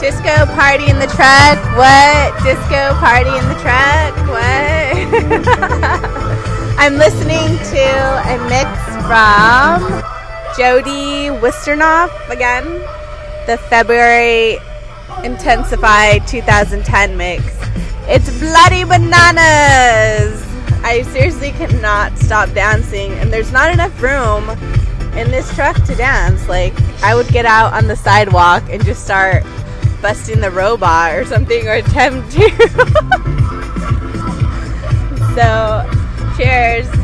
Disco party in the truck? What? Disco party in the truck? What? I'm listening to a mix from Jody Wisternoff again, the February Intensified 2010 mix. It's bloody bananas! I seriously cannot stop dancing, and there's not enough room in this truck to dance. Like, I would get out on the sidewalk and just start busting the robot or something, or attempt to. So, cheers.